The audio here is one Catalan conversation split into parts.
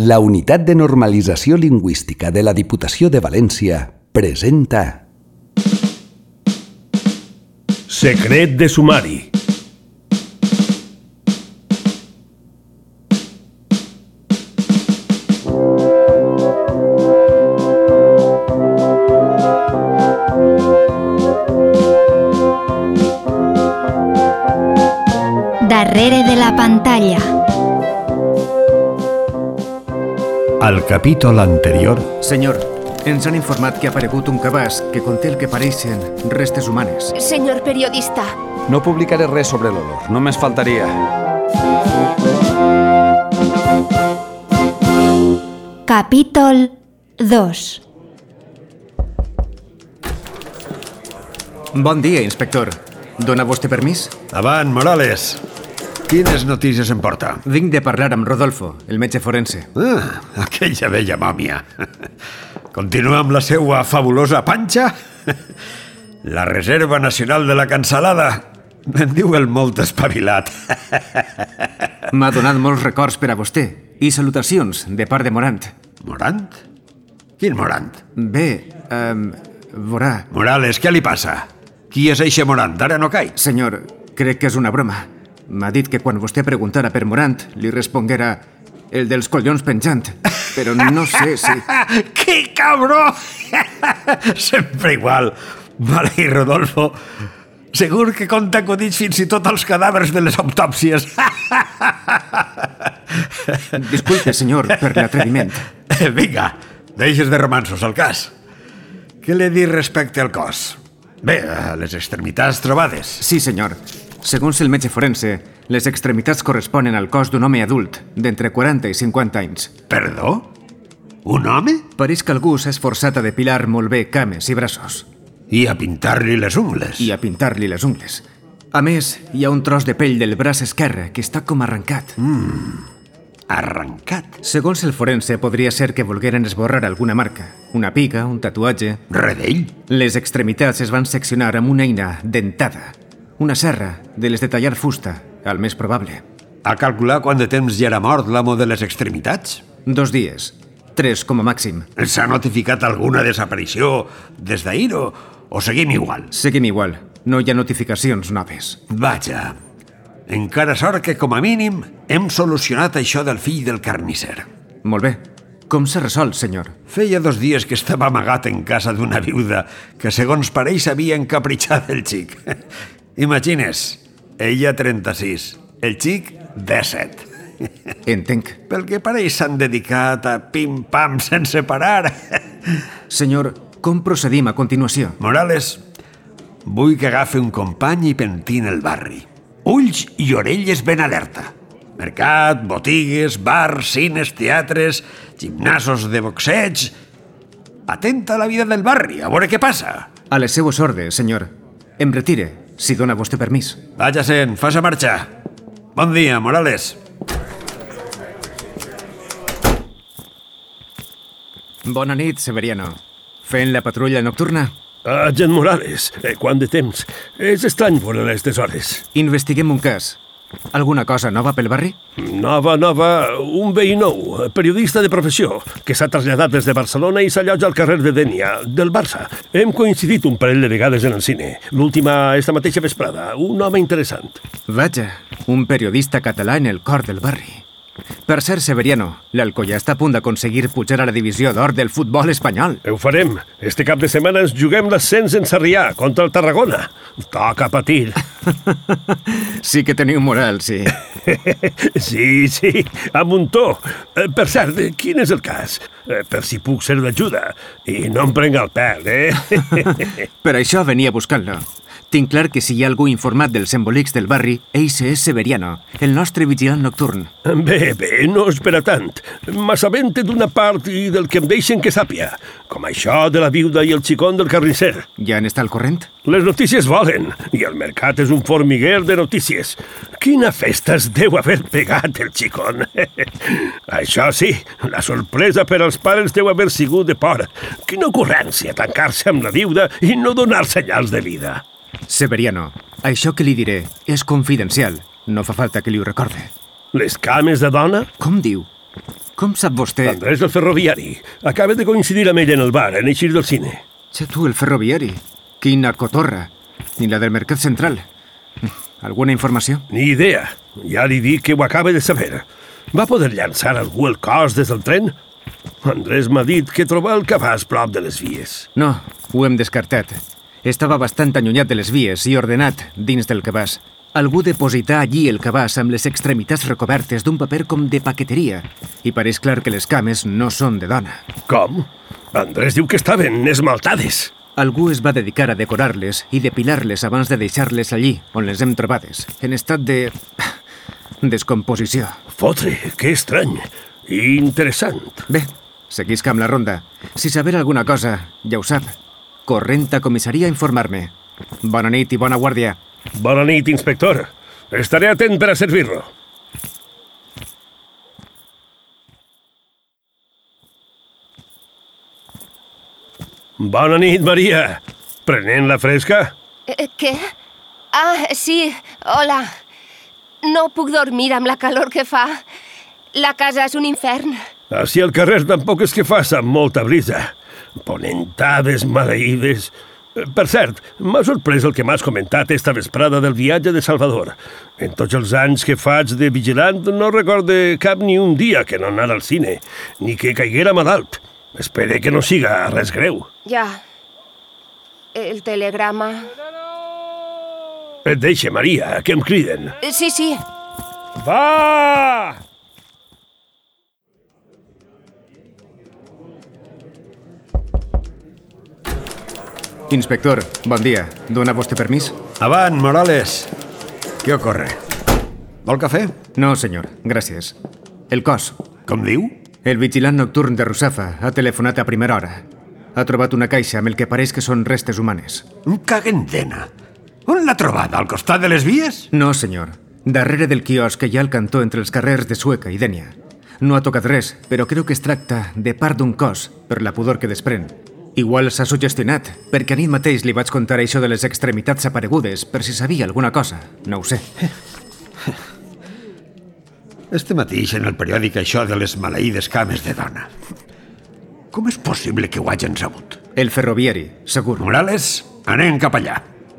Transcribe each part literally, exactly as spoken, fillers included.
La Unitat de Normalització Lingüística de la Diputació de València presenta Secret de sumari. Darrere de la pantalla. Al capítol anterior... Senyor, ens han informat que ha aparegut un cabàs que conté el que pareixen restes humanes. Senyor periodista. No publicaré res sobre l'olor, només faltaria. Capítol dos. Bon dia, inspector. Dóna vostè permís? Avant, Morales. Quines notícies em porta? Vinc de parlar amb Rodolfo, el metge forense. Ah, aquella vella mòmia. Continua amb la seua fabulosa panxa? La Reserva Nacional de la Cansalada. Me'n diu el molt espavilat. M'ha donat molts records per a vostè i salutacions de part de Morant. Morant? Quin Morant? Bé, um, veurà... Morales, què li passa? Qui és eixe Morant? Ara no caic. Senyor, crec que és una broma. M'ha dit que quan vostè preguntara per Morant, li responguera el dels collons penjant. Però no sé si... ¡Qué cabró! Sempre igual. Vale, Rodolfo. Segur que compta acudits fins i tot als cadàvers de les autòpsies. Disculpe, senyor, per l'atreviment. Vinga, deixes de romansos, al cas. Què li he dit respecte al cos? Bé, a les extremitats trobades. Sí, senyor. Segons el metge forense, les extremitats corresponen al cos d'un home adult, d'entre quaranta i cinquanta anys. Perdó? Un home? Pareix que algú s'ha esforçat a depilar molt bé cames i braços. I a pintar-li les ungles. I a pintar-li les ungles. A més, hi ha un tros de pell del braç esquerre que està com arrencat. Mm, arrencat? Segons el forense, podria ser que volgueren esborrar alguna marca. Una pica, un tatuatge... Redell? Les extremitats es van seccionar amb una eina dentada. Una serra, de les de tallar fusta, al més probable. A calcular quant de temps ja era mort l'amo de les extremitats? Dos dies. Tres com a màxim. S'ha notificat alguna desaparició des d'ahir o, o seguim igual? Seguim igual. No hi ha notificacions noves. Vaja. Encara sort que, com a mínim, hem solucionat això del fill del carnisser. Molt bé. Com s'ha resolt, senyor? Feia dos dies que estava amagat en casa d'una viuda que, segons pareix, havia encapritxat el xic. Imagines, ella trenta-sis, el xic disset. Entenc. Pel que pareix s'han dedicat a pim-pam sense parar. Senyor, com procedim a continuació? Morales, vull que agafi un company i pentine el barri. Ulls i orelles ben alerta. Mercat, botigues, bars, cines, teatres, gimnasos de boxeig... Atenta a la vida del barri, a veure què passa. A les seues ordres, senyor. Em retire, si dona vostè permís. Vaja sent, fas a marxar. Bon dia, Morales. Bona nit, Severiano. Fent la patrulla nocturna? Agent Morales, eh, quant de temps? És estrany veure aquestes hores. Investiguem un cas. Alguna cosa nova pel barri? Nova, nova, un veí nou, periodista de professió, que s'ha traslladat des de Barcelona i s'allotja al carrer de Dénia, del Barça. Hem coincidit un parell de vegades en el cine. L'última, esta mateixa vesprada. Un home interessant. Vaja, un periodista català en el cor del barri. Per cert, Severiano, l'Alcoyà està a punt d'aconseguir pujar a la divisió d'or del futbol espanyol. Ho farem. Este cap de setmana ens juguem l'ascens en Sarrià contra el Tarragona. Toca patir. Sí que teniu moral, sí. Sí, sí, a muntó. Per cert, quin és el cas? Per si puc ser d'ajuda. I no em prenga el pèl, eh? Per això venia buscant-lo. Tinc clar que si hi ha algú informat dels embolics del barri, eixe és Severiano, el nostre vigilant nocturn. Bé, bé, no és per a tant. M'assabente d'una part i del que em deixen que sàpia. Com això de la viuda i el xicón del carnisser. Ja n'està al corrent? Les notícies volen, i el mercat és un formiguer de notícies. Quina festa es deu haver pegat el xicón. Això sí, la sorpresa per als pares deu haver sigut de por. Quina ocurrència tancar-se amb la viuda i no donar senyals de vida. Severiano, això que li diré és confidencial. No fa falta que li ho recorde. Les cames de dona? Com diu? Com sap vostè... Andrés, el ferroviari. Acaba de coincidir amb ell en el bar, en eixir del cine. Ja tu, el ferroviari. Quina cotorra. Ni la del Mercat Central. Alguna informació? Ni idea. Ja li dic que ho acaba de saber. Va poder llançar algú el cos des del tren? Andrés m'ha dit que troba el cabàs prop de les vies. No, ho hem descartat. Estava bastant allunyat de les vies i ordenat dins del cabàs. Algú deposità allí el cabàs amb les extremitats recobertes d'un paper com de paqueteria i pareix clar que les cames no són de dona. Com? Andrés diu que estaven esmaltades. Algú es va dedicar a decorar-les i depilar-les abans de deixar-les allí, on les hem trobades, en estat de... descomposició. Fotre, que estrany. I interessant. Bé, seguisca amb la ronda. Si saber alguna cosa, ja ho sap. Corrent a comissaria a informar-me. Bona nit i bona guàrdia. Bona nit, inspector. Estaré atent per a servir-lo. Bona nit, Maria. Prenent la fresca? Eh, què? Ah, sí, hola. No puc dormir amb la calor que fa. La casa és un infern. Així al carrer tampoc és que faça molta brisa. Ponentades maleïdes. Per cert, m'ha sorprès el que m'has comentat esta vesprada del viatge de Salvador. En tots els anys que faig de vigilant no recorde cap ni un dia que no anara al cine, ni que caiguera malalt. Espere que no siga res greu. Ja. El telegrama... Et deixe, Maria, que em criden. Sí, sí. Va! Inspector, bon dia. Dóna vostè permís? Avant, Morales. Què ocorre? Vol cafè? No, senyor. Gràcies. El cos. Com diu? El vigilant nocturn de Russafa ha telefonat a primera hora. Ha trobat una caixa amb el que pareix que són restes humanes. Un caguentena. On l'ha trobat? Al costat de les vies? No, senyor. Darrere del quiosc que hi ha al cantó entre els carrers de Sueca i Dènia. No ha tocat res, però creu que es tracta de part d'un cos, per la pudor que desprèn. Igual s'ha sugestionat, perquè a nit mateix li vaig contar això de les extremitats aparegudes, per si sabia alguna cosa. No ho sé. Este mateix en el periòdic això de les maleïdes cames de dona. Com és possible que ho hagin sabut? El ferroviari, segur. Morales, anem cap allà.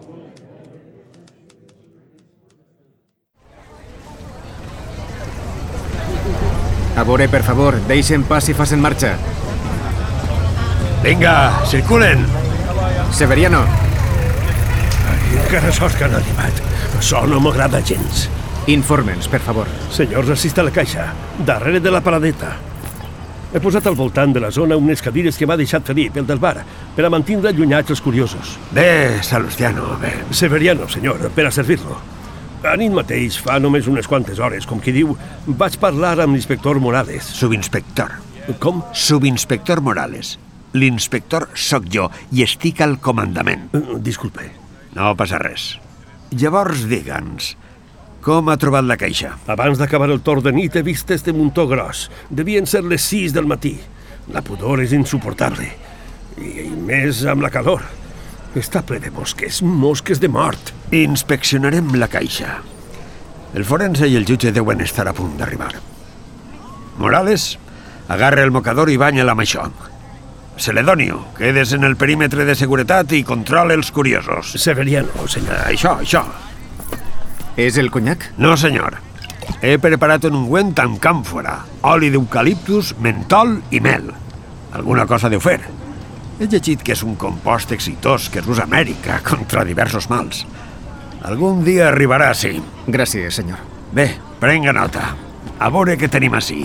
A veure, per favor, deixen pas i facin marxa. Vinga, circulen. Severiano. Ai, encara sort que han arribat. Això no m'agrada gens. Informe'ns, per favor. Senyors, assista a la caixa, darrere de la paradeta. He posat al voltant de la zona unes cadires que m'ha deixat Felip, el del bar, per a mantindre allunyats els curiosos. Bé, Salustiano, bé. Severiano, senyor, per a servir-lo. A nit mateix, fa només unes quantes hores, com qui diu, vaig parlar amb l'inspector Morales. Subinspector. Com? Subinspector Morales. L'inspector sóc jo i estic al comandament. Uh, disculpe. No passa res. Llavors, digue'ns, com ha trobat la caixa? Abans d'acabar el torn de nit he vist este muntó gros. Devien ser les sis del matí. La pudor és insuportable. I, i més amb la calor. Està ple de mosques, mosques de mort. Inspeccionarem la caixa. El forense i el jutge deuen estar a punt d'arribar. Morales, agarra el mocador i banya'l amb això. Celedonio, quedes en el perímetre de seguretat i controla els curiosos. Severiano, senyor. Això, això. És el conyac? No, senyor. He preparat un ungüent amb càmfora, oli d'eucaliptus, mentol i mel. Alguna cosa deu fer. He llegit que és un compost exitós que es usa a Amèrica contra diversos mals. Algun dia arribarà, sí. Gràcies, senyor. Bé, prenga nota. A veure què tenim ací.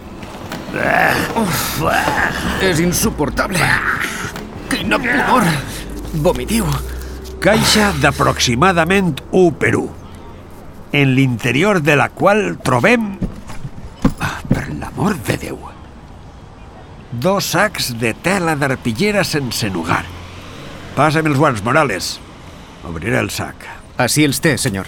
Uf, és insuportable. Quina pudor. Vomitiu. Caixa d'aproximadament u per u, en l'interior de la qual trobem... Ah, per l'amor de Déu. Dos sacs de tela d'arpillera sense nugar. Passa'm els guants, Morales. Obriré el sac. Així els té, senyor.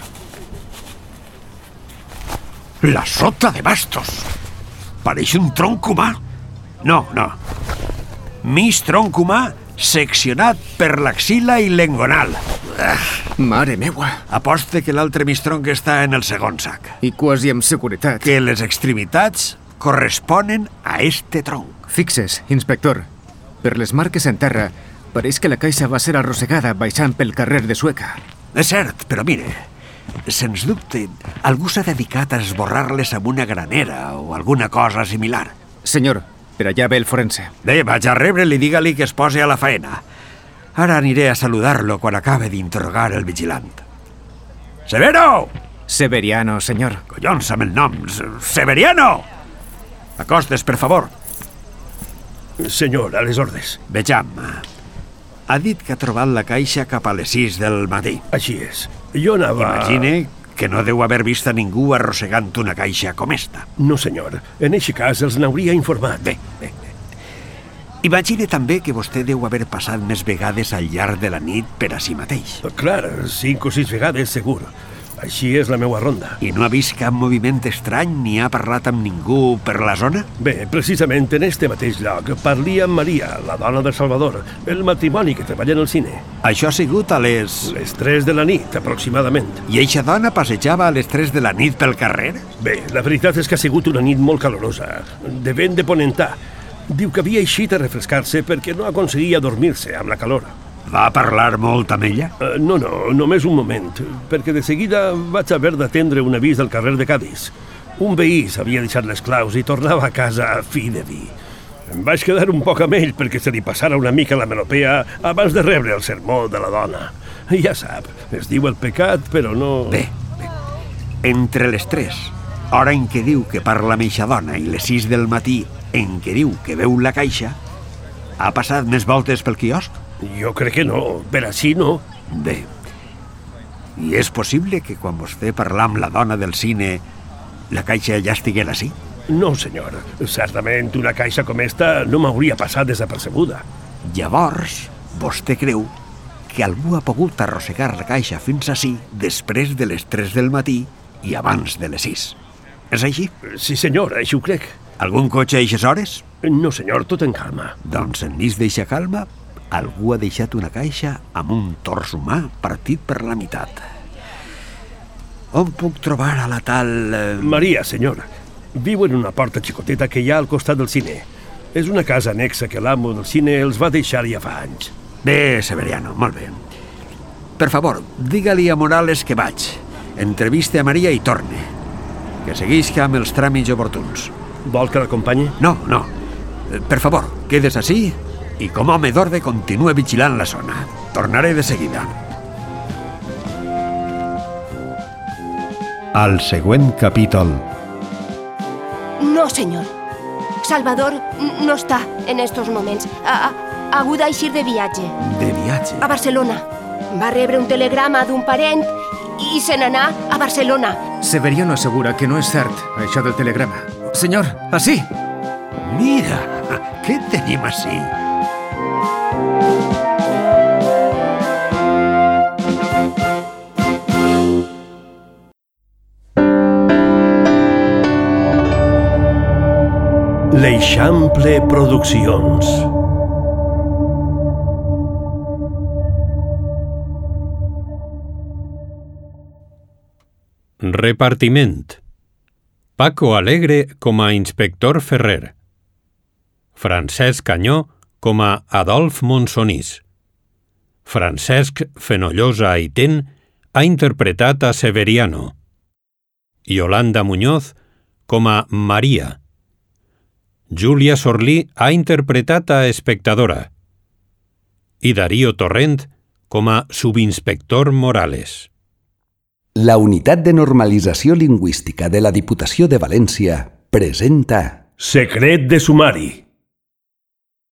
La sota de bastos. Pareix un tronc humà. No, no. Mig tronc humà seccionat per l'axila i l'engonal. Mare meua. Aposte que l'altre mig tronc està en el segon sac. I quasi amb seguretat. Que les extremitats corresponen a este tronc. Fixes, inspector. Per les marques en terra, pareix que la caixa va ser arrossegada baixant pel carrer de Sueca. És cert, però mire, sens dubte, algú s'ha dedicat a esborrar-les amb una granera o alguna cosa similar. Senyor, per allà ve el forense. Bé, vaig a rebre-li i digue-li que es posi a la faena. Ara aniré a saludar-lo quan acabe d'interrogar el vigilant. Severo! Severiano, senyor. Collons, amb el nom. Severiano! Acostes, per favor. Senyor, a les ordres. Vejam. Ha dit que ha trobat la caixa cap a les sis del matí. Així és. Jo anava... Imagine que no deu haver vist a ningú arrossegant una caixa com esta. No, senyor. En eixe cas els n'hauria informat. Bé, bé, bé. Imagine també que vostè deu haver passat més vegades al llarg de la nit per a si mateix. Clar, cinc o sis vegades, segur. Així és la meva ronda. I no ha vist cap moviment estrany ni ha parlat amb ningú per la zona? Bé, precisament en este mateix lloc parlia amb Maria, la dona de Salvador, el matrimoni que treballa en el cine. Això ha sigut a les... Les tres de la nit, aproximadament. I eixa dona passejava a les tres de la nit pel carrer? Bé, la veritat és que ha sigut una nit molt calorosa, de vent de ponentà. Diu que havia eixit a refrescar-se perquè no aconseguia dormir-se amb la calor. Va parlar molt amb ella? Uh, no, no, només un moment, perquè de seguida vaig haver d'atendre un avís del carrer de Cadis. Un veí s'havia deixat les claus i tornava a casa a fi de vi. Em vaig quedar un poc amb ell perquè se li passara una mica la melopea abans de rebre el sermó de la dona. Ja sap, es diu el pecat, però no... Bé, bé. Entre les tres, hora en què diu que parla amb eixa dona, i les sis del matí, en què diu que veu la caixa, ha passat més voltes pel quiosc? Jo crec que no, per així no. Bé. I és possible que quan vostè parla amb la dona del cine, la caixa ja estiguera així? No, senyor. Certament una caixa com esta no m'hauria passat desapercebuda. Llavors, vostè creu que algú ha pogut arrossegar la caixa fins ací després de les tres del matí i abans de les sis. És així? Sí, senyor, així ho crec. Algun cotxe a eixes hores? No, senyor, tot en calma. Doncs enmig d'eixa calma, algú ha deixat una caixa amb un tors humà partit per la meitat. On puc trobar a la tal... Eh... Maria, senyor. Viu en una porta xicoteta que hi ha al costat del cine. És una casa anexa que l'amo del cine els va deixar ja fa anys. Bé, Severiano, molt bé. Per favor, digue-li a Morales que vaig. Entreviste a Maria i torne. Que seguisca amb els tràmits oportuns. Vol que l'acompanyi? No, no. Per favor, quedes ací i com a home d'ordre continua vigilant la zona. Tornaré de seguida. Al següent capítol. No, senyor. Salvador no està en estos moments. Ha, ha, ha hagut d'eixir de viatge. De viatge? A Barcelona. Va rebre un telegrama d'un parent i se n'anà a Barcelona. Severiano assegura que no és cert, això del telegrama. Senyor, ací! Mira, què tenim ací? L'Eixample Produccions. Repartiment. Paco Alegre com a inspector Ferrer. Francesc Canyó com a Adolf Monsonís. Francesc Fenollosa Aitén ha interpretat a Severiano. Yolanda Muñoz com a Maria. Júlia Sorlí ha interpretat a espectadora. I Darío Torrent com a subinspector Morales. La Unitat de Normalització Lingüística de la Diputació de València presenta... Secret de sumari.